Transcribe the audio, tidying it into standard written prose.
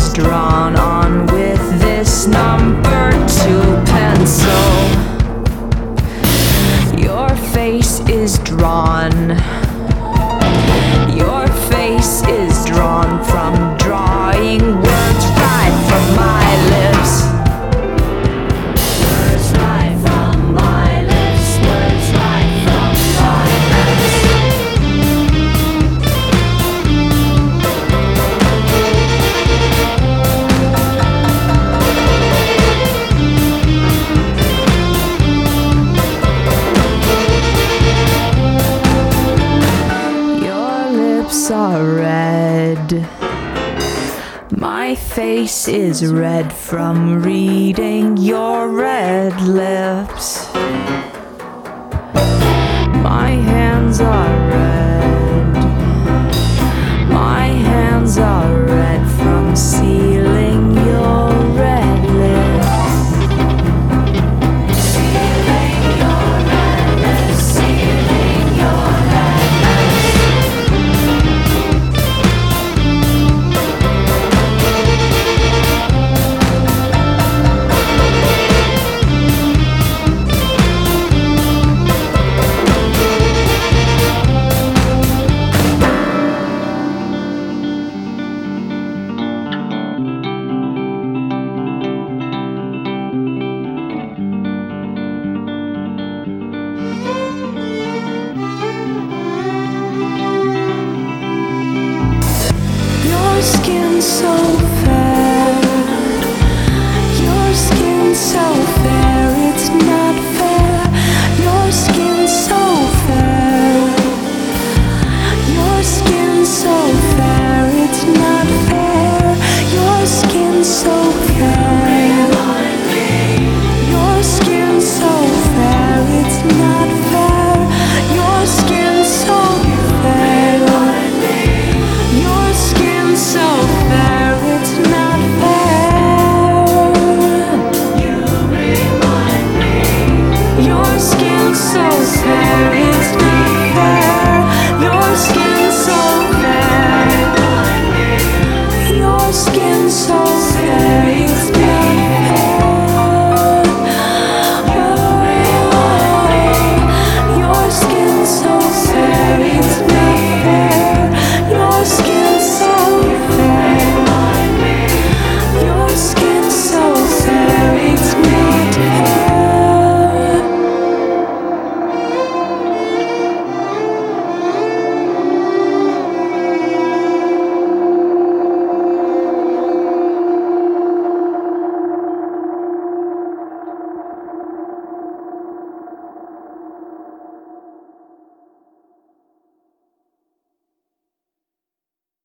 is drawn on with this number 2 pencil. Your face is drawn. Your face is drawn from drawing words right from my lips. Words right from my lips. Words right from my lips. Your lips are red. My face is red from reading your red lips. My hands are red.